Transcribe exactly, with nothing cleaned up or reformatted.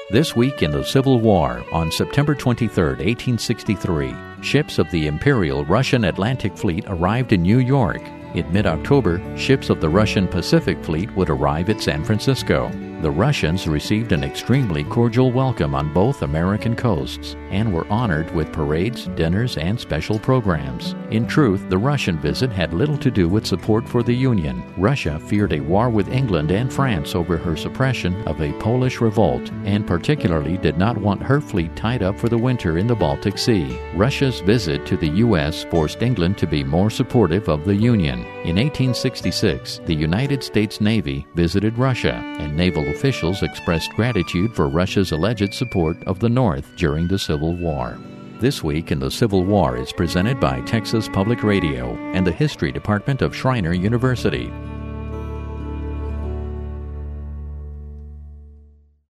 This week in the Civil War, on September twenty-third, eighteen sixty-three, ships of the Imperial Russian Atlantic Fleet arrived in New York. In mid-October, ships of the Russian Pacific Fleet would arrive at San Francisco. The Russians received an extremely cordial welcome on both American coasts and were honored with parades, dinners, and special programs. In truth, the Russian visit had little to do with support for the Union. Russia feared a war with England and France over her suppression of a Polish revolt, and particularly did not want her fleet tied up for the winter in the Baltic Sea. Russia's visit to the U S forced England to be more supportive of the Union. In eighteen sixty-six, the United States Navy visited Russia, and naval officials expressed gratitude for Russia's alleged support of the North during the Civil War. This Week in the Civil War is presented by Texas Public Radio and the History Department of Schreiner University.